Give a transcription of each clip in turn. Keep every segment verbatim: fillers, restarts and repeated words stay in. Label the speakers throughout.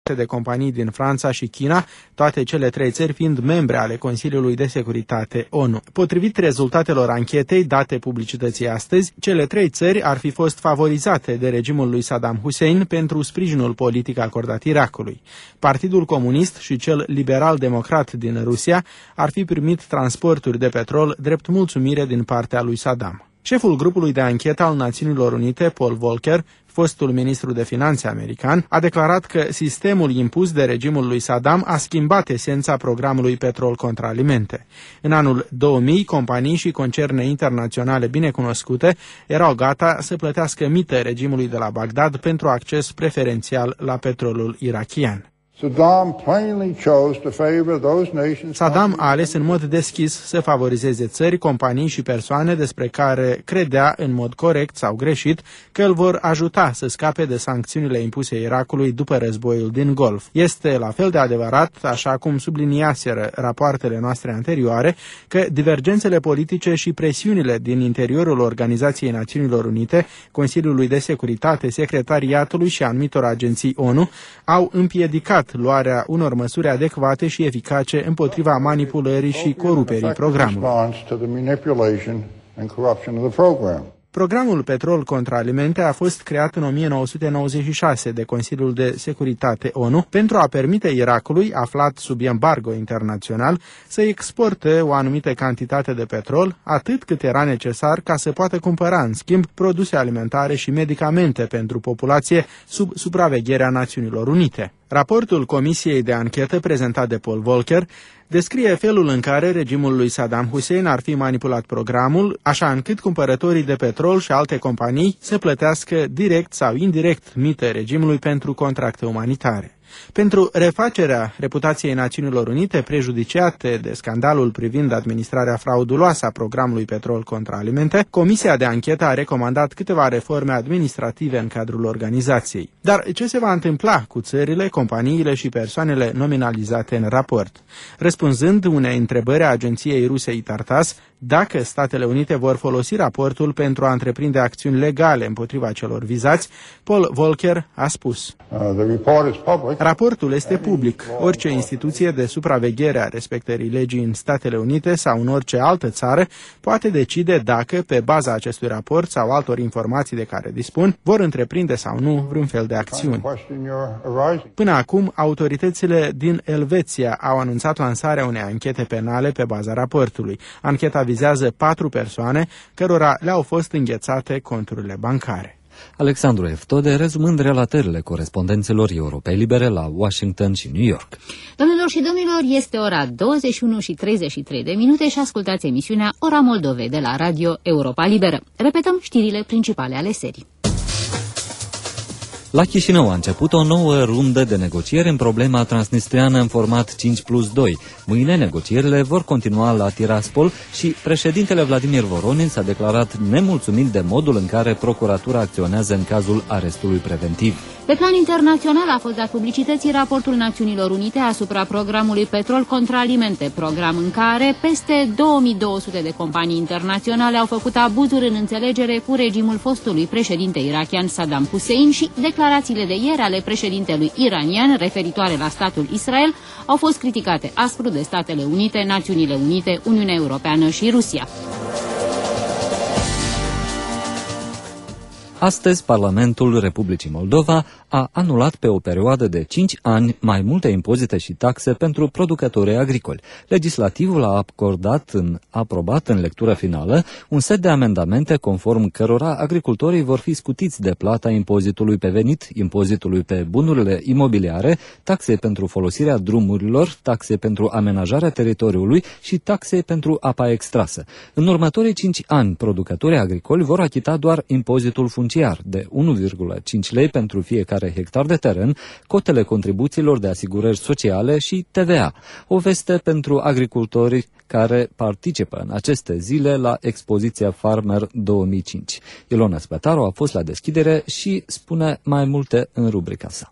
Speaker 1: de companii din Franța și China, toate cele trei țări fiind membre ale Consiliului de Securitate O N U. Potrivit rezultatelor anchetei date publicității astăzi, cele trei țări ar fi fost favorizate de regimul lui Saddam Hussein pentru sprijinul politic acordat Irakului. Partidul Comunist și cel liberal-democrat din Rusia ar fi primit transporturi de petrol drept mulțumire din partea lui Saddam. Șeful grupului de anchetă al Națiunilor Unite, Paul Volcker, fostul ministru de finanțe american, a declarat că sistemul impus de regimul lui Saddam a schimbat esența programului petrol contra alimente. În anul două mii, companii și concerne internaționale binecunoscute erau gata să plătească mită regimului de la Bagdad pentru acces preferențial la petrolul irakian. Saddam a ales în mod deschis să favorizeze țări, companii și persoane despre care credea în mod corect sau greșit că îl vor ajuta să scape de sancțiunile impuse Irakului după războiul din Golf. Este la fel de adevărat, așa cum subliniaseră rapoartele noastre anterioare, că divergențele politice și presiunile din interiorul Organizației Națiunilor Unite, Consiliului de Securitate, Secretariatului și anumitor agenții O N U au împiedicat luarea unor măsuri adecvate și eficace împotriva manipulării și coruperii programului. Programul Petrol contra alimente a fost creat în o mie nouă sute nouăzeci și șase de Consiliul de Securitate O N U pentru a permite Irakului, aflat sub embargo internațional, să exporte o anumită cantitate de petrol, atât cât era necesar ca să poată cumpăra, în schimb, produse alimentare și medicamente pentru populație sub supravegherea Națiunilor Unite. Raportul Comisiei de Anchetă prezentat de Paul Volcker descrie felul în care regimul lui Saddam Hussein ar fi manipulat programul, așa încât cumpărătorii de petrol și alte companii să plătească direct sau indirect mită regimului pentru contracte umanitare. Pentru refacerea reputației Națiunilor Unite, prejudiciate de scandalul privind administrarea frauduloasă a programului Petrol contra alimente, Comisia de Anchetă a recomandat câteva reforme administrative în cadrul organizației. Dar ce se va întâmpla cu țările, companiile și persoanele nominalizate în raport? Răspunzând unei întrebări a agenției ruse Itartas, dacă Statele Unite vor folosi raportul pentru a întreprinde acțiuni legale împotriva celor vizați, Paul Volcker a spus: Raportul este public. Orice instituție de supraveghere a respectării legii în Statele Unite sau în orice altă țară poate decide dacă, pe baza acestui raport sau altor informații de care dispun, vor întreprinde sau nu vreun fel de acțiuni. Până acum, autoritățile din Elveția au anunțat lansarea unei anchete penale pe baza raportului. Ancheta vizează patru persoane cărora le-au fost înghețate conturile bancare.
Speaker 2: Alexandru Eftode, rezumând relatările corespondenților Europei Libere la Washington și New York.
Speaker 3: Domnilor și domnilor, este ora douăzeci și unu și treizeci și trei de minute și ascultați emisiunea Ora Moldovei de la Radio Europa Liberă. Repetăm știrile principale ale serii.
Speaker 2: La Chișinău a început o nouă rundă de negocieri în problema transnistriană în format cinci plus doi. Mâine negocierile vor continua la Tiraspol și președintele Vladimir Voronin s-a declarat nemulțumit de modul în care procuratura acționează în cazul arestului preventiv.
Speaker 3: Pe plan internațional a fost dat publicității raportul Națiunilor Unite asupra programului Petrol contra alimente, program în care peste două mii două sute de companii internaționale au făcut abuzuri în înțelegere cu regimul fostului președinte irakian Saddam Hussein și declarațiile de ieri ale președintelui iranian referitoare la statul Israel au fost criticate aspru de Statele Unite, Națiunile Unite, Uniunea Europeană și Rusia.
Speaker 2: Astăzi, Parlamentul Republicii Moldova a anulat pe o perioadă de cinci ani mai multe impozite și taxe pentru producătorii agricoli. Legislativul a acordat în, aprobat în lectură finală un set de amendamente conform cărora agricultorii vor fi scutiți de plata impozitului pe venit, impozitului pe bunurile imobiliare, taxe pentru folosirea drumurilor, taxe pentru amenajarea teritoriului și taxe pentru apa extrasă. În următorii cinci ani, producătorii agricoli vor achita doar impozitul funciar de unu virgulă cinci lei pentru fiecare hectar de teren, cotele contribuțiilor de asigurări sociale și T V A. O veste pentru agricultorii care participă în aceste zile la expoziția Farmer două mii cinci. Ilona Spătaru a fost la deschidere și spune mai multe în rubrica sa.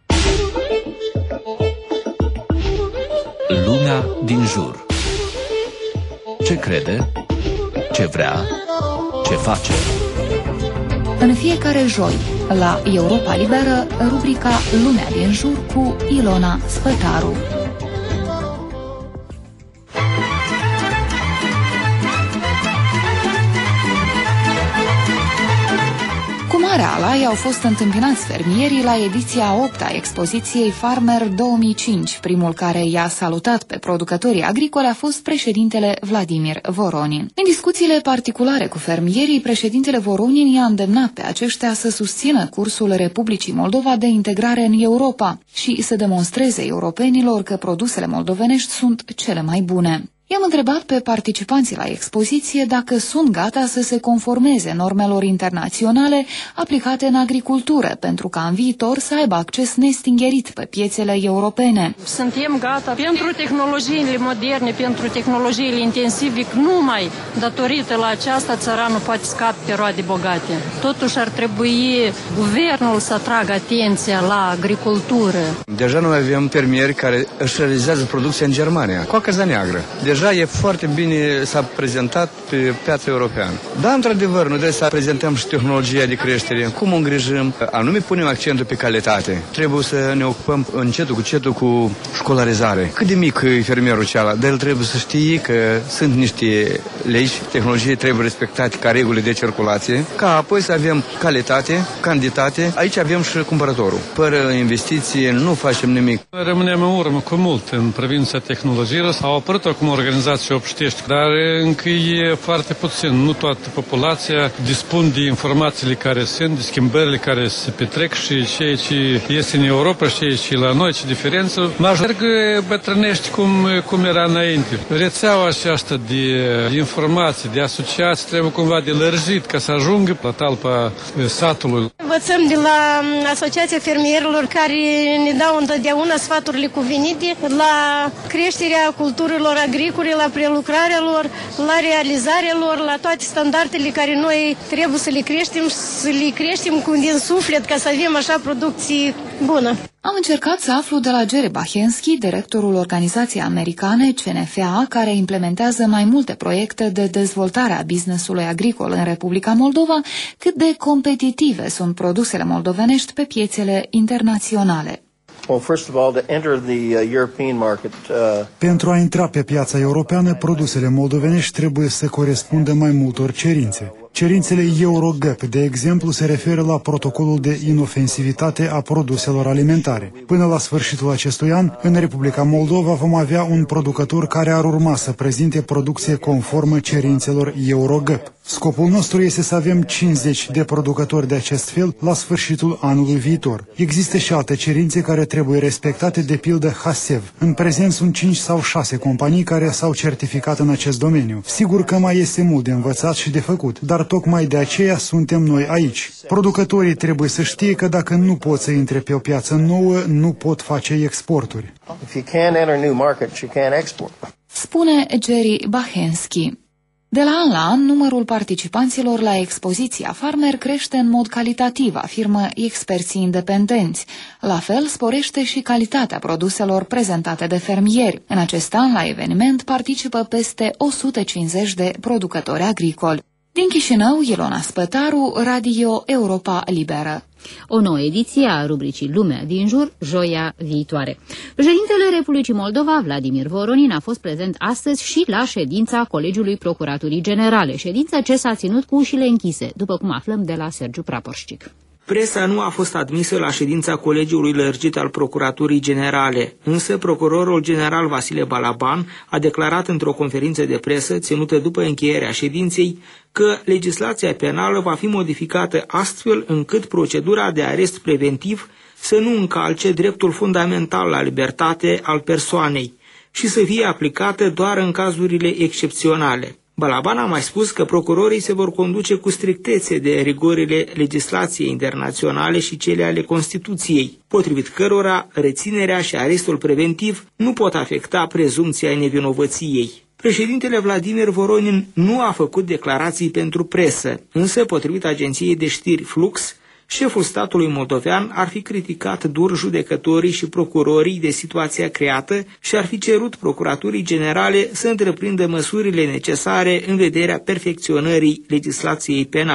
Speaker 4: Lumea din jur. Ce crede? Ce vrea? Ce face?
Speaker 5: În fiecare joi, La Europa Liberă, rubrica Lumea din jur cu Ilona Spătaru. Cu mare alai au fost întâmpinați fermierii la ediția a opta a expoziției Farmer două mii cinci. Primul care i-a salutat pe producătorii agricoli a fost președintele Vladimir Voronin. În discuțiile particulare cu fermierii, președintele Voronin i-a îndemnat pe aceștia să susțină cursul Republicii Moldova de integrare în Europa și să demonstreze europenilor că produsele moldovenești sunt cele mai bune. I-am întrebat pe participanții la expoziție dacă sunt gata să se conformeze normelor internaționale aplicate în agricultură, pentru ca în viitor să aibă acces nestingerit pe piețele europene.
Speaker 6: Suntem gata pentru tehnologiile moderne, pentru tehnologiile intensive, numai datorită la aceasta țăranul poate scape pe roade bogate. Totuși ar trebui guvernul să atragă atenția la agricultură.
Speaker 7: Deja noi avem fermieri care își realizează producția în Germania, coaca neagră. Deja e foarte bine s-a prezentat pe piața europeană. Da, într-adevăr, noi trebuie să prezentăm și tehnologia de creștere, cum o îngrijim, anume punem accentul pe calitate. Trebuie să ne ocupăm încetul cu cetul cu școlarizare. Cât de mic e fermierul cealaltă, dar el trebuie să știe că sunt niște legi, tehnologie trebuie respectate ca reguli de circulație, ca apoi să avem calitate, cantitate. Aici avem și cumpărătorul. Fără investiții nu facem nimic.
Speaker 8: Rămânem în urmă cu mult în privința tehnologiilor. Au apărut acum organizații obștești, dar încă e foarte puțin. Nu toată populația dispune de informațiile care sunt, de schimbările care se petrec și ceea ce este în Europa și ceea ce la noi, ce diferență. Majoritatea bătrânești cum, cum era înainte. Rețeaua aceasta de informații, de asociații trebuie cumva de lărgit ca să ajungă la talpa satului.
Speaker 9: Învățăm de la Asociația Fermierilor care ne dau întotdeauna sfaturile cuvenite la creșterea culturilor agricole, la prelucrarea lor, la realizarea lor, la toate standardele care noi trebuie să le creștem, să le creștem cu din suflet ca să avem așa producție bună.
Speaker 5: Am încercat să aflu de la Jerry Bachensky, directorul organizației americane C N F A, care implementează mai multe proiecte de dezvoltare a business-ului agricol în Republica Moldova, cât de competitive sunt produsele moldovenești pe piețele internaționale.
Speaker 10: Pentru a intra pe piața europeană, produsele moldovenești trebuie să corespundă mai multor cerințe. Cerințele EuroGAP, de exemplu, se referă la protocolul de inofensivitate a produselor alimentare. Până la sfârșitul acestui an, în Republica Moldova vom avea un producător care ar urma să prezinte producție conformă cerințelor EuroGAP. Scopul nostru este să avem cincizeci de producători de acest fel la sfârșitul anului viitor. Există și alte cerințe care trebuie respectate, de pildă HASEV. În prezent sunt cinci sau șase companii care s-au certificat în acest domeniu. Sigur că mai este mult de învățat și de făcut, dar tocmai de aceea suntem noi aici. Producătorii trebuie să știe că dacă nu pot să intre pe o piață nouă, nu pot face exporturi.
Speaker 5: Spune Jerry Bachensky. De la an la an, numărul participanților la expoziția Farmer crește în mod calitativ, afirmă experții independenți. La fel, sporește și calitatea produselor prezentate de fermieri. În acest an, la eveniment, participă peste o sută cincizeci de producători agricoli. Din Chișinău, Ilona Spătaru, Radio Europa Liberă.
Speaker 3: O nouă ediție a rubricii Lumea din jur, joia viitoare. Președintele Republicii Moldova, Vladimir Voronin, a fost prezent astăzi și la ședința Colegiului Procuraturii Generale, ședință ce s-a ținut cu ușile închise, după cum aflăm de la Sergiu Praporșcic.
Speaker 11: Presa nu a fost admisă la ședința Colegiului Lărgit al Procuraturii Generale, însă procurorul general Vasile Balaban a declarat într-o conferință de presă ținută după încheierea ședinței că legislația penală va fi modificată astfel încât procedura de arest preventiv să nu încalce dreptul fundamental la libertate al persoanei și să fie aplicată doar în cazurile excepționale. Balaban a mai spus că procurorii se vor conduce cu strictețe de rigorile legislației internaționale și cele ale Constituției, potrivit cărora reținerea și arestul preventiv nu pot afecta prezumția nevinovăției. Președintele Vladimir Voronin nu a făcut declarații pentru presă, însă, potrivit agenției de știri Flux, șeful statului moldovean ar fi criticat dur judecătorii și procurorii de situația creată și ar fi cerut Procuraturii Generale să întreprindă măsurile necesare în vederea perfecționării legislației penale.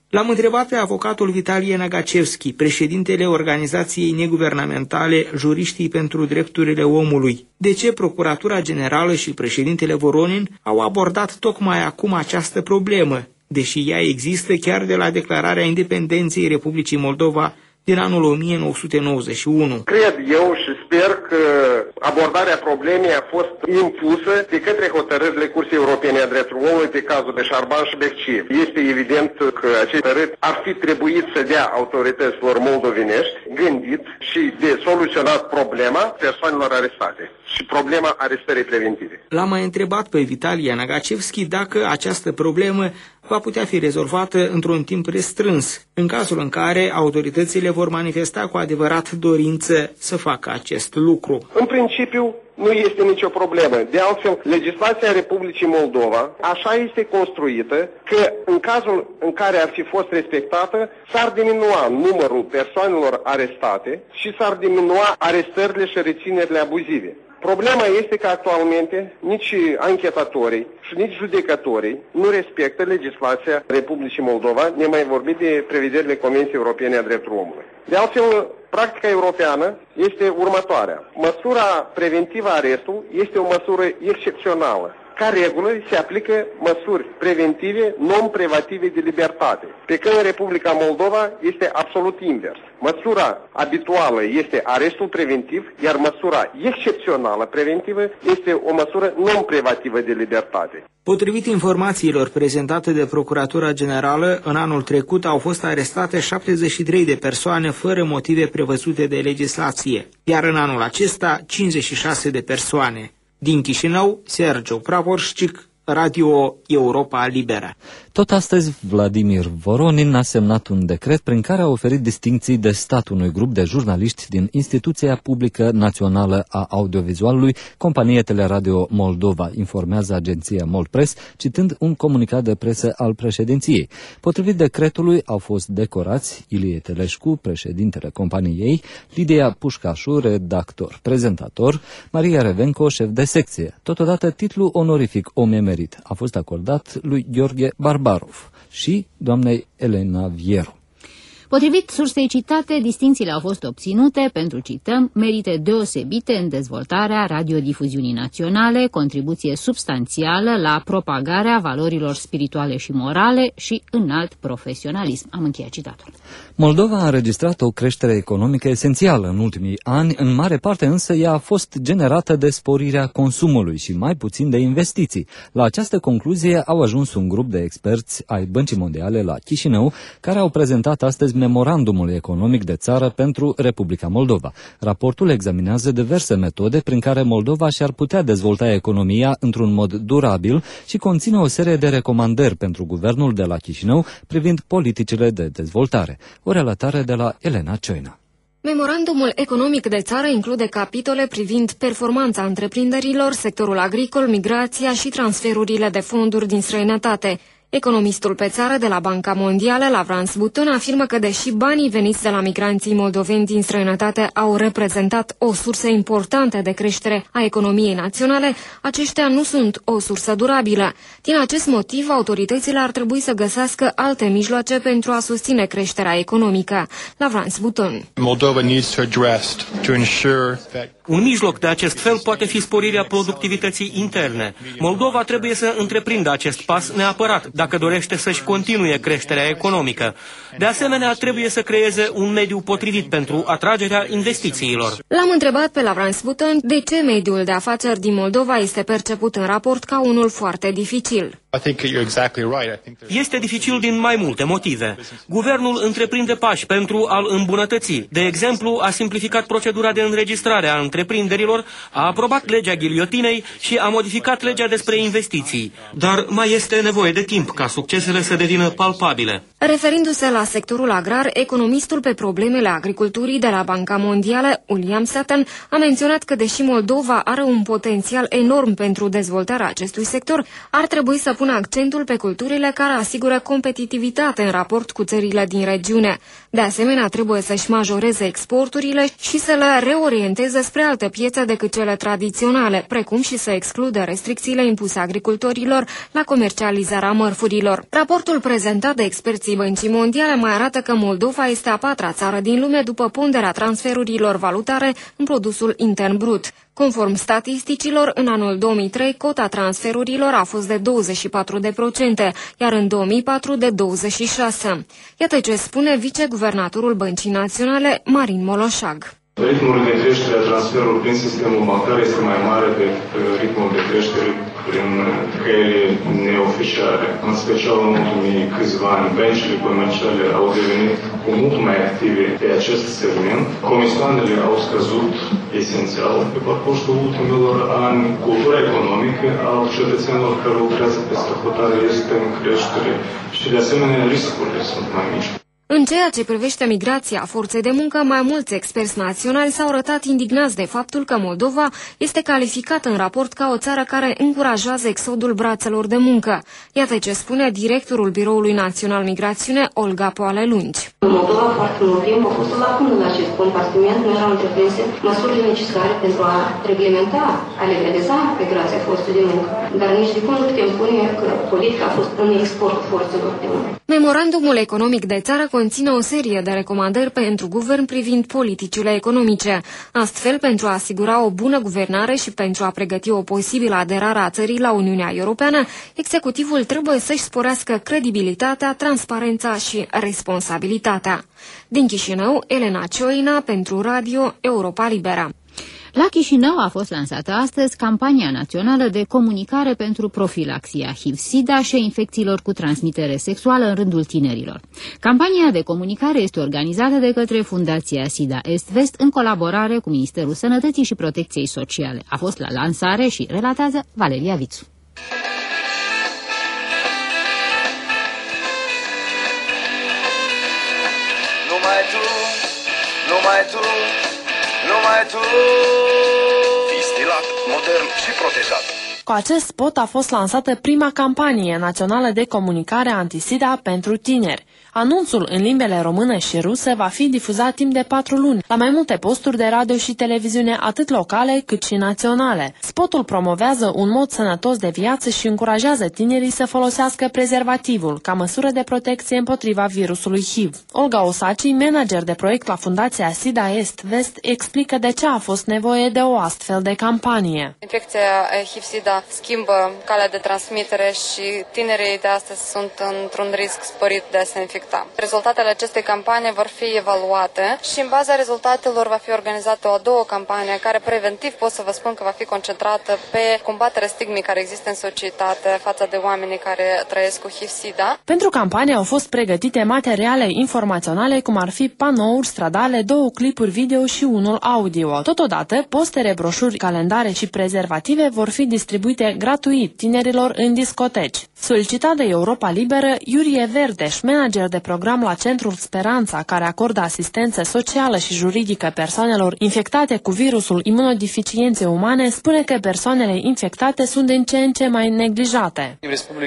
Speaker 11: L-am întrebat pe avocatul Vitalie Nagacevski, președintele organizației neguvernamentale Juriștii pentru Drepturile Omului, de ce Procuratura Generală și președintele Voronin au abordat tocmai acum această problemă, deși ea există chiar de la declararea independenței Republicii Moldova din anul o mie nouă sute nouăzeci și unu.
Speaker 12: Cred eu și sper că abordarea problemei a fost impusă de către hotărârile Curții Europene a Drepturilor Omului pe cazul de Șarban și Bectiv. Este evident că aceste hotărâri ar fi trebuit să dea autorităților moldovenești gândit și de soluționat problema persoanelor arestate și problema arestării preventive.
Speaker 11: L-am mai întrebat pe Vitalie Nagacevski dacă această problemă va putea fi rezolvată într-un timp restrâns, în cazul în care autoritățile vor manifesta cu adevărat dorință să facă acest lucru.
Speaker 12: În principiu, nu este nicio problemă. De altfel, legislația Republicii Moldova așa este construită că în cazul în care ar fi fost respectată, s-ar diminua numărul persoanelor arestate și s-ar diminua arestările și reținerile abuzive. Problema este că actualmente nici anchetatorii și nici judecătorii nu respectă legislația Republicii Moldova, ne mai vorbit de prevederile Convenției Europene a Drepturilor Omului. De altfel, practica europeană este următoarea. Măsura preventivă a arestului este o măsură excepțională. Ca regulă, se aplică măsuri preventive non-privative de libertate, pe când în Republica Moldova este absolut invers. Măsura habituală este arestul preventiv, iar măsura excepțională preventivă este o măsură non-privativă de libertate.
Speaker 11: Potrivit informațiilor prezentate de Procuratura Generală, în anul trecut au fost arestate șaptezeci și trei de persoane fără motive prevăzute de legislație, iar în anul acesta cincizeci și șase de persoane. Din Chișinău, Sergiu Pravorșcic, Radio Europa Liberă.
Speaker 2: Tot astăzi, Vladimir Voronin a semnat un decret prin care a oferit distincții de stat unui grup de jurnaliști din Instituția Publică Națională a Audiovizualului, Companie Teleradio Moldova, informează agenția Moldpress, citând un comunicat de presă al președinției. Potrivit decretului, au fost decorați Ilie Teleșcu, președintele companiei, Lidia Pușcașu, redactor, prezentator, Maria Revenco, șef de secție. Totodată, titlul onorific Om emerit a fost acordat lui Gheorghe Barbarov și doamnei Elena Vieru.
Speaker 3: Potrivit sursei citate, distincțiile au fost obținute pentru, cităm, merite deosebite în dezvoltarea radiodifuziunii naționale, contribuție substanțială la propagarea valorilor spirituale și morale și înalt profesionalism. Am încheiat citatul.
Speaker 2: Moldova a înregistrat o creștere economică esențială în ultimii ani, în mare parte însă ea a fost generată de sporirea consumului și mai puțin de investiții. La această concluzie au ajuns un grup de experți ai Băncii Mondiale la Chișinău, care au prezentat astăzi memorandumul economic de țară pentru Republica Moldova. Raportul examinează diverse metode prin care Moldova și-ar putea dezvolta economia într-un mod durabil și conține o serie de recomandări pentru guvernul de la Chișinău privind politicile de dezvoltare. O relatare de la Elena Cioina.
Speaker 13: Memorandumul economic de țară include capitole privind performanța întreprinderilor, sectorul agricol, migrația și transferurile de fonduri din străinătate. Economistul pe țară de la Banca Mondială, Lavrans Buton, afirmă că deși banii veniți de la migranții moldoveni din străinătate au reprezentat o sursă importantă de creștere a economiei naționale, aceștia nu sunt o sursă durabilă. Din acest motiv, autoritățile ar trebui să găsească alte mijloace pentru a susține creșterea economică. Lavrans Buton.
Speaker 14: Moldova needs to address to ensure that
Speaker 15: un mijloc de acest fel poate fi sporirea productivității interne. Moldova trebuie să întreprindă acest pas neapărat, dacă dorește să-și continue creșterea economică. De asemenea, trebuie să creeze un mediu potrivit pentru atragerea investițiilor.
Speaker 13: L-am întrebat pe Lavrans Buton de ce mediul de afaceri din Moldova este perceput în raport ca unul foarte dificil.
Speaker 15: Este dificil din mai multe motive. Guvernul întreprinde pași pentru a-l îmbunătăți. De exemplu, a simplificat procedura de înregistrare a întreprinderilor, a aprobat legea ghiliotinei și a modificat legea despre investiții. Dar mai este nevoie de timp ca succesele să devină palpabile.
Speaker 13: Referindu-se la sectorul agrar, economistul pe problemele agriculturii de la Banca Mondială, William Sutton, a menționat că deși Moldova are un potențial enorm pentru dezvoltarea acestui sector, ar trebui să pună pun accentul pe culturile care asigură competitivitate în raport cu țările din regiune. De asemenea, trebuie să-și majoreze exporturile și să le reorienteze spre alte piețe decât cele tradiționale, precum și să excludă restricțiile impuse agricultorilor la comercializarea mărfurilor. Raportul prezentat de experții Băncii Mondiale mai arată că Moldova este a patra țară din lume după ponderea transferurilor valutare în produsul intern brut. Conform statisticilor, în anul două mii trei, cota transferurilor a fost de douăzeci și patru de procente, iar în două mii patru de douăzeci și șase la sută. Iată ce spune viceguvernatorul Băncii Naționale, Marin Moloșag.
Speaker 16: Ritmul de creștere a transferului prin sistemul bancar este mai mare decât ritmul de creștere prin căile neoficiale. În special în ultimii câțiva ani, băncile comerciale au devenit cu mult mai active pe acest segment. Comisioanele au scăzut esențial pe parcursul ultimilor ani. Cultura economică a cetățenilor care lucrează pe străhotare este în creștere și de asemenea riscurile sunt mai mici.
Speaker 13: În ceea ce privește migrația forței de muncă, mai mulți experți naționali s-au arătat indignați de faptul că Moldova este calificată în raport ca o țară care încurajează exodul brațelor de muncă. Iată ce spune directorul Biroului Național Migrațiune, Olga Poale-Lungi.
Speaker 17: În Moldova, foarte mult timp, a fost o lacună la acest compartiment, nu erau întreprinse măsurile necesare pentru a reglementa, a legaliza migrația forței de muncă. Dar nici de cum nu putem spune că politica a fost în exportul forțelor de muncă.
Speaker 13: Memorandumul economic de țară conține o serie de recomandări pentru guvern privind politicile economice. Astfel, pentru a asigura o bună guvernare și pentru a pregăti o posibilă aderare a țării la Uniunea Europeană, executivul trebuie să-și sporească credibilitatea, transparența și responsabilitatea. Din Chișinău, Elena Cioina pentru Radio Europa Liberă.
Speaker 3: La Chișinău a fost lansată astăzi campania națională de comunicare pentru profilaxia H I V-SIDA și a infecțiilor cu transmitere sexuală în rândul tinerilor. Campania de comunicare este organizată de către Fundația SIDA Est-Vest în colaborare cu Ministerul Sănătății și Protecției Sociale. A fost la lansare și relatează Valeria Vițu.
Speaker 18: Numai tu, numai tu, numai tu. Fii stilat, modern și protejat.
Speaker 19: Cu acest spot a fost lansată prima campanie națională de comunicare antisida pentru tineri. Anunțul în limbele română și rusă va fi difuzat timp de patru luni la mai multe posturi de radio și televiziune, atât locale cât și naționale. Spotul promovează un mod sănătos de viață și încurajează tinerii să folosească prezervativul ca măsură de protecție împotriva virusului H I V. Olga Osaci, manager de proiect la Fundația SIDA Est-Vest, explică de ce a fost nevoie de o astfel de campanie.
Speaker 20: Infecția H I V-SIDA schimbă calea de transmitere și tinerii de astăzi sunt într-un risc sporit de a se infecta. Rezultatele acestei campanii vor fi evaluate și în baza rezultatelor va fi organizată o a doua campanie care preventiv pot să vă spun că va fi concentrată pe combaterea stigmei care există în societate față de oamenii care trăiesc cu H I V-SIDA.
Speaker 19: Pentru campanie au fost pregătite materiale informaționale cum ar fi panouri stradale, două clipuri video și unul audio. Totodată, postere, broșuri, calendare și prezervative vor fi distribuite gratuit tinerilor în discoteci. Solicitat de Europa Liberă, Iurie Verdeș, manager de program la Centrul Speranța, care acordă asistență socială și juridică persoanelor infectate cu virusul imunodeficienței umane, spune că persoanele infectate sunt din ce în ce mai neglijate.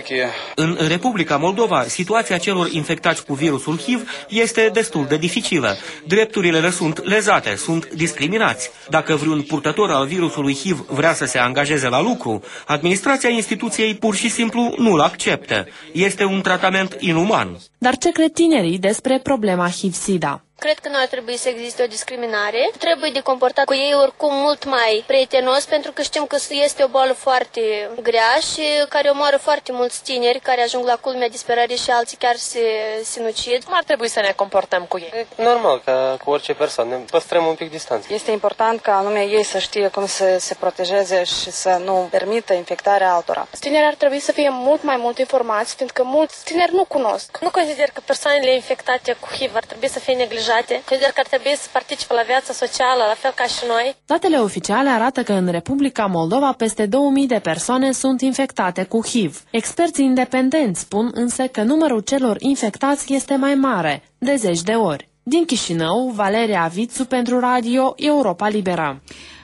Speaker 15: În Republica Moldova, situația celor infectați cu virusul H I V este destul de dificilă. Drepturile le sunt lezate, sunt discriminați. Dacă vreun purtător al virusului H I V vrea să se angajeze la lucru, administrația instituției pur și simplu nu-l acceptă. Este un tratament inuman.
Speaker 19: Dar ce cred tinerii despre problema H I V-SIDA?
Speaker 21: Cred că nu ar trebui să existe o discriminare. Trebuie de comportat cu ei oricum mult mai prietenos, pentru că știm că este o boală foarte grea și care omoară foarte mulți tineri care ajung la culmea disperării și alții chiar se sinucid.
Speaker 22: Cum ar trebui să ne comportăm cu ei?
Speaker 23: E normal, ca cu orice persoană, păstrăm un pic distanță.
Speaker 24: Este important ca anume ei să știe cum să se protejeze și să nu permită infectarea altora.
Speaker 21: Tinerii ar trebui să fie mult mai mult informați, fiindcă mulți tineri nu cunosc. Nu consider că persoanele infectate cu H I V ar trebui să fie neglijate. Consider că ar trebui să participe la viața socială, la fel ca și noi.
Speaker 19: Datele oficiale arată că în Republica Moldova peste două mii de persoane sunt infectate cu H I V. Experții independenți spun însă că numărul celor infectați este mai mare, de zeci de ori. Din Chișinău, Valeria Vițu pentru Radio Europa Liberă.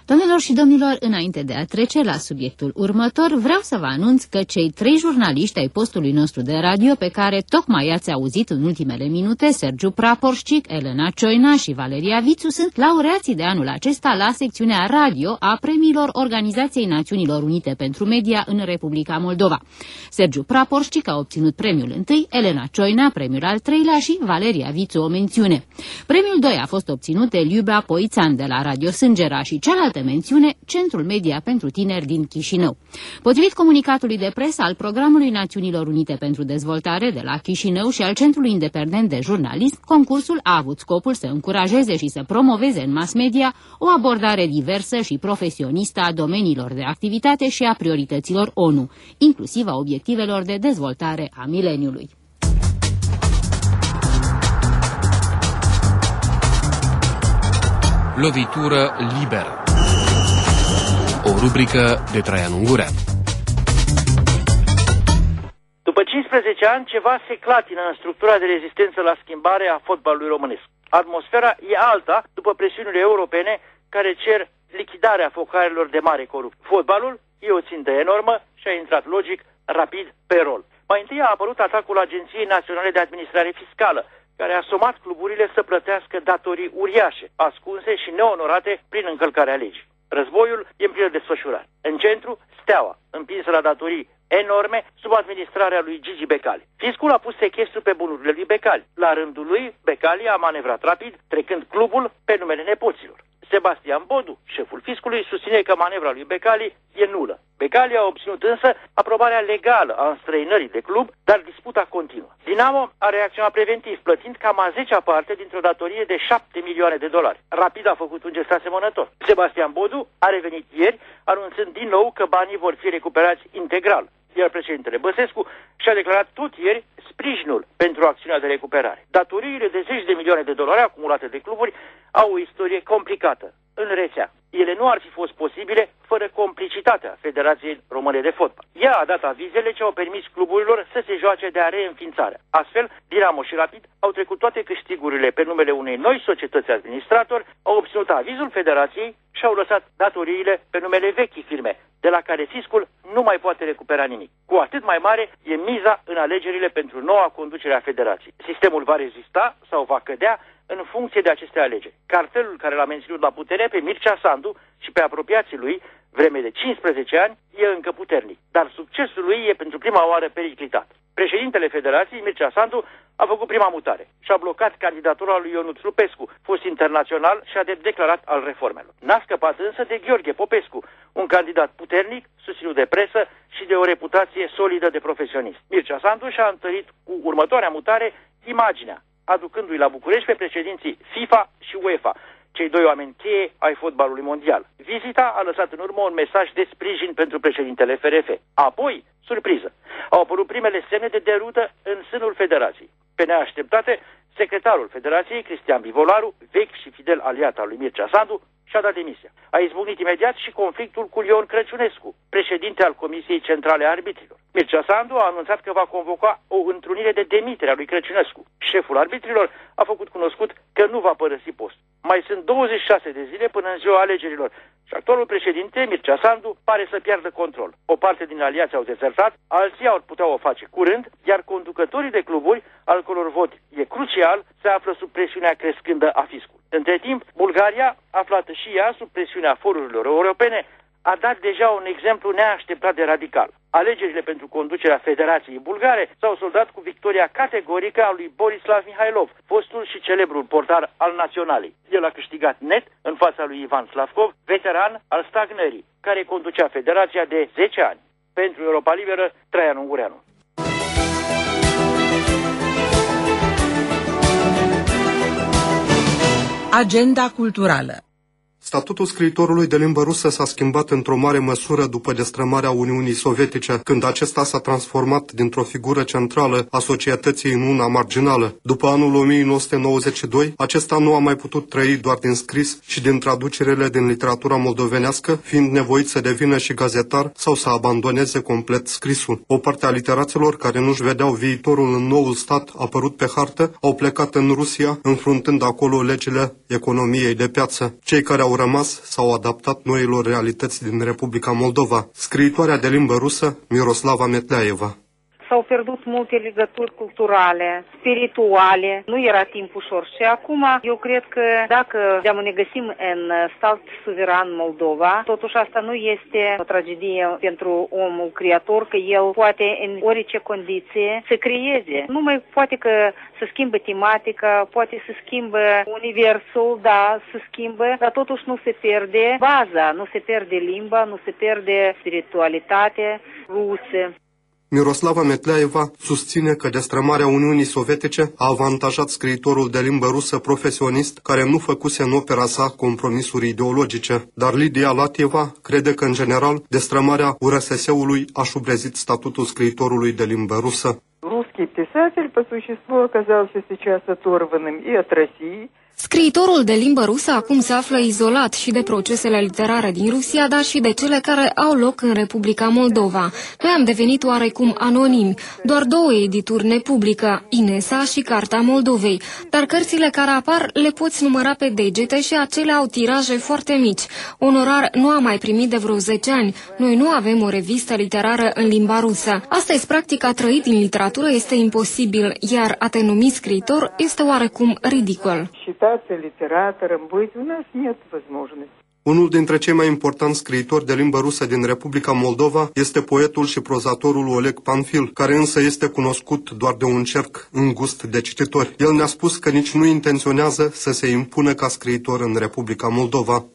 Speaker 3: Doamnelor și domnilor, înainte de a trece la subiectul următor, vreau să vă anunț că cei trei jurnaliști ai postului nostru de radio pe care tocmai i-ați auzit în ultimele minute, Sergiu Praporșcic, Elena Cioina și Valeria Vițu, sunt laureații de anul acesta la secțiunea radio a premiilor Organizației Națiunilor Unite pentru Media în Republica Moldova. Sergiu Praporșcic a obținut premiul întâi, Elena Cioina premiul al treilea și Valeria Vițu o mențiune. Premiul doi a fost obținut de Liuba Poițan de la Radio Sângera și cealaltă mențiune, Centrul Media pentru Tineri din Chișinău. Potrivit comunicatului de presă al Programului Națiunilor Unite pentru Dezvoltare de la Chișinău și al Centrului Independent de Jurnalism, concursul a avut scopul să încurajeze și să promoveze în mass media o abordare diversă și profesionistă a domeniilor de activitate și a priorităților ONU, inclusiv a obiectivelor de dezvoltare a mileniului.
Speaker 1: Lovitură liberă. O rubrică de Traian Ungureanu.
Speaker 4: După cincisprezece ani, ceva se clatină în structura de rezistență la schimbare a fotbalului românesc. Atmosfera e alta după presiunile europene care cer lichidarea focarelor de mare corupt. Fotbalul e o țintă enormă și a intrat logic, rapid, pe rol. Mai întâi a apărut atacul Agenției Naționale de Administrare Fiscală, care a somat cluburile să plătească datorii uriașe, ascunse și neonorate prin încălcarea legii. Războiul e în plină desfășurare. În centru, Steaua, împinsă la datorii enorme sub administrarea lui Gigi Becali. Fiscul a pus sechestru pe bunurile lui Becali. La rândul lui, Becali a manevrat rapid, trecând clubul pe numele nepoților. Sebastian Bodu, șeful fiscului, susține că manevra lui Becali e nulă. Becali a obținut însă aprobarea legală a înstrăinării de club, dar disputa continuă. Dinamo a reacționat preventiv, plătind cam a zecea parte dintr-o datorie de șapte milioane de dolari. Rapid a făcut un gest asemănător. Sebastian Bodu a revenit ieri, anunțând din nou că banii vor fi recuperați integral, iar președintele Băsescu și-a declarat tot ieri sprijinul pentru acțiunea de recuperare. Datoriile de zeci de milioane de dolari acumulate de cluburi au o istorie complicată în rețea. Ele nu ar fi fost posibile fără complicitatea Federației Române de Fotbal. Ea a dat avizele ce au permis cluburilor să se joace de-a reînființare. Astfel, Dinamo și Rapid au trecut toate câștigurile pe numele unei noi societăți administrator, au obținut avizul Federației și au lăsat datoriile pe numele vechii firme, de la care fiscul nu mai poate recupera nimic. Cu atât mai mare e miza în alegerile pentru noua conducere a Federației. Sistemul va rezista sau va cădea în funcție de aceste alegeri. Cartelul care l-a menținut la putere pe Mircea Sandu și pe apropiații lui, vreme de cincisprezece ani, e încă puternic, dar succesul lui e pentru prima oară periclitat. Președintele Federației, Mircea Sandu, a făcut prima mutare și a blocat candidatura lui Ionuț Lupescu, fost internațional și a declarat al reformelor. N-a scăpat însă de Gheorghe Popescu, un candidat puternic, susținut de presă și de o reputație solidă de profesionist. Mircea Sandu și-a întărit cu următoarea mutare imaginea, aducându-i la București pe președinții FIFA și UEFA, cei doi oameni cheie ai fotbalului mondial. Vizita a lăsat în urmă un mesaj de sprijin pentru președintele F R F. Apoi, surpriză, au apărut primele semne de derută în sânul Federației. Pe neașteptate, secretarul Federației, Cristian Bivolaru, vechi și fidel aliat al lui Mircea Sandu, și-a dat demisia. A izbucnit imediat și conflictul cu Ion Crăciunescu, președinte al Comisiei Centrale a Arbitrilor. Mircea Sandu a anunțat că va convoca o întrunire de demitere a lui Crăciunescu. Șeful arbitrilor a făcut cunoscut că nu va părăsi postul. Mai sunt douăzeci și șase de zile până în ziua alegerilor și actualul președinte, Mircea Sandu, pare să piardă control. O parte din aliați au dezertat, alții ar putea o face curând, iar conducătorii de cluburi, al căror vot e crucial, se află sub presiunea crescândă a fiscului. Între timp, Bulgaria, aflată și ea sub presiunea forurilor europene, a dat deja un exemplu neașteptat de radical. Alegerile pentru conducerea Federației Bulgare s-au soldat cu victoria categorică a lui Borislav Mihailov, fostul și celebrul portar al Naționalei. El a câștigat net în fața lui Ivan Slavkov, veteran al stagnării, care conducea Federația de zece ani. Pentru Europa Liberă, Traian Ungureanu.
Speaker 6: Agenda culturală.
Speaker 7: Statutul scriitorului de limbă rusă s-a schimbat într-o mare măsură după destrămarea Uniunii Sovietice, când acesta s-a transformat dintr-o figură centrală a societății în una marginală. După anul o mie nouă sute nouăzeci și doi, acesta nu a mai putut trăi doar din scris și din traducerile din literatura moldovenească, fiind nevoit să devină și gazetar sau să abandoneze complet scrisul. O parte a literaților care nu-și vedeau viitorul în noul stat apărut pe hartă au plecat în Rusia, înfruntând acolo legile economiei de piață. Cei care au rămas s-au adaptat noilor realități din Republica Moldova. Scriitoarea de limbă rusă, Miroslava Metleaeva.
Speaker 5: S-au pierdut multe legături culturale, spirituale, nu era timp ușor. Și acum eu cred că dacă ne găsim în stat suveran Moldova, totuși asta nu este o tragedie pentru omul creator, că el poate în orice condiție să creeze. Nu mai poate că să schimbă tematica, poate să schimbă universul, da, să schimbă, dar totuși nu se pierde baza, nu se pierde limba, nu se pierde spiritualitatea rusă.
Speaker 7: Miroslava Metleaeva susține că destrămarea Uniunii Sovietice a avantajat scriitorul de limbă rusă profesionist care nu făcuse în opera sa compromisuri ideologice, dar Lidia Latieva crede că, în general, destrămarea U R S S-ului a șubrezit statutul scriitorului de limbă rusă.
Speaker 8: Русский писатель по существу оказался сейчас оторванным и от России.
Speaker 13: Scriitorul de limbă rusă acum se află izolat și de procesele literare din Rusia, dar și de cele care au loc în Republica Moldova. Noi am devenit oarecum anonimi. Doar două edituri ne publică, Inesa și Carta Moldovei, dar cărțile care apar le poți număra pe degete și acelea au tiraje foarte mici. Onorar nu am mai primit de vreo zece ani. Noi nu avem o revistă literară în limba rusă. Astăzi, practic, a trăi din literatură este imposibil, iar a te numi scriitor este oarecum ridicol.
Speaker 7: Unul dintre cei mai importanți scriitori de limbă rusă din Republica Moldova este poetul și prozatorul Oleg Panfil, care însă este cunoscut doar de un cerc îngust de cititori. El ne-a spus că nici nu intenționează să se impună ca scriitor în Republica Moldova.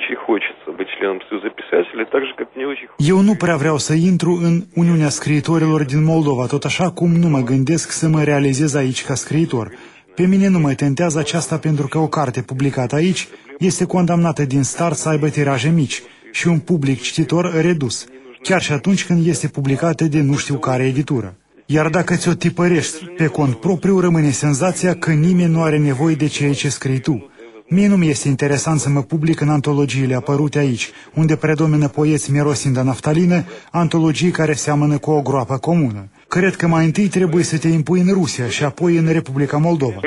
Speaker 9: Eu nu prea vreau să intru în Uniunea Scriitorilor din Moldova, tot așa cum nu mă gândesc să mă realizez aici ca scriitor. Pe mine nu mă tentează aceasta pentru că o carte publicată aici este condamnată din start să aibă tiraje mici și un public cititor redus, chiar și atunci când este publicată de nu știu care editură. Iar dacă ți-o tipărești pe cont propriu, rămâne senzația că nimeni nu are nevoie de ceea ce scrii tu. Mie nu mi este interesant să mă public în antologiile apărute aici, unde predomină poeți mirosind a naftalină, antologii care seamănă cu o groapă comună. Cred că mai întâi trebuie să te impui în Rusia și apoi în Republica Moldova.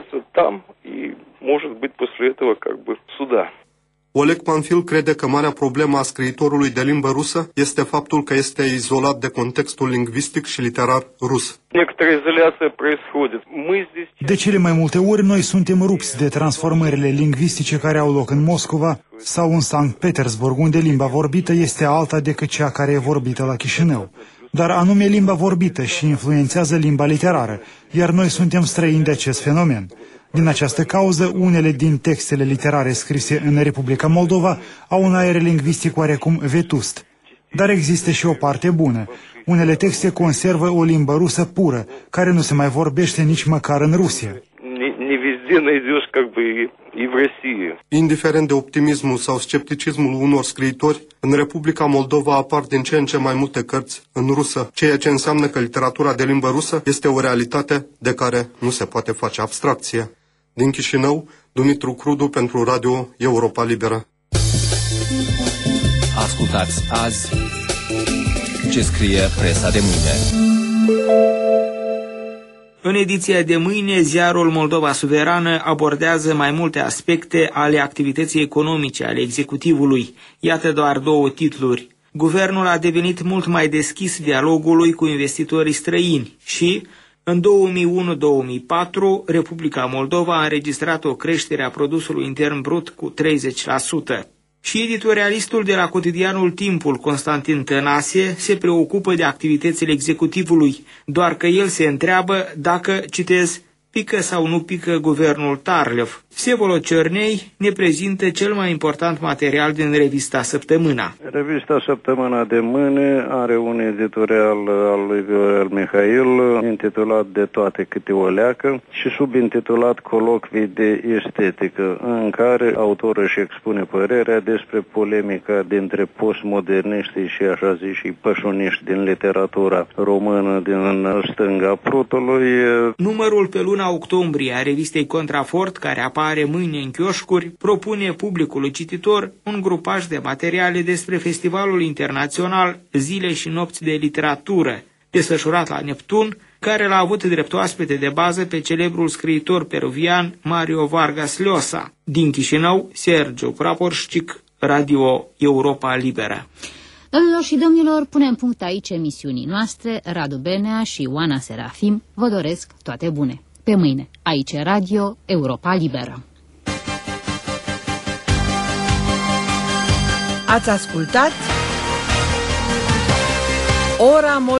Speaker 7: Oleg Panfil crede că marea problemă a scriitorului de limbă rusă este faptul că este izolat de contextul lingvistic și literar rus.
Speaker 9: De cele mai multe ori noi suntem rupți de transformările lingvistice care au loc în Moscova sau în Sankt Petersburg, unde limba vorbită este alta decât cea care e vorbită la Chișinău. Dar anume limba vorbită și influențează limba literară, iar noi suntem străini de acest fenomen. Din această cauză, unele din textele literare scrise în Republica Moldova au un aer lingvistic oarecum vetust. Dar există și o parte bună. Unele texte conservă o limbă rusă pură, care nu se mai vorbește nici măcar în Rusia.
Speaker 7: Indiferent de optimismul sau scepticismul unor scriitori, în Republica Moldova apar din ce în ce mai multe cărți în rusă, ceea ce înseamnă că literatura de limbă rusă este o realitate de care nu se poate face abstracție. Din Chișinău, Dumitru Crudu pentru Radio Europa Liberă.
Speaker 1: Ascultați azi ce scrie presa de mâine.
Speaker 11: În ediția de mâine, ziarul Moldova Suverană abordează mai multe aspecte ale activității economice ale executivului. Iată doar două titluri. Guvernul a devenit mult mai deschis dialogului cu investitorii străini și, în două mii unu două mii patru, Republica Moldova a înregistrat o creștere a produsului intern brut cu treizeci la sută. Și editorialistul de la cotidianul Timpul, Constantin Tănase, se preocupă de activitățile executivului, doar că el se întreabă dacă, citez, pică sau nu pică guvernul Tarlev. Vsevolod Cernei ne prezintă cel mai important material din revista Săptămâna.
Speaker 10: Revista Săptămâna de mâine are un editorial al lui Viorel Mihail intitulat De toate câte o leacă și subintitulat Colocvii de estetică, în care autorul își expune părerea despre polemica dintre postmoderniștii și așa ziși pășuniști din literatura română din stânga prutului.
Speaker 11: Numărul pe luna octombrie a revistei Contrafort, care apare mâine în chioșcuri, propune publicului cititor un grupaj de materiale despre Festivalul Internațional Zile și Nopți de Literatură. desfășurat la Neptun, care l-a avut drept oaspete de bază pe celebrul scriitor peruvian Mario Vargas Llosa. Din Chișinău, Sergiu Praporșcic, Radio Europa Liberă.
Speaker 3: Domnilor și domnilor, punem punct aici emisiunii noastre. Radu Benea și Oana Serafim vă doresc toate bune. Pe mâine, aici Radio Europa Liberă.
Speaker 6: Ați ascultat Ora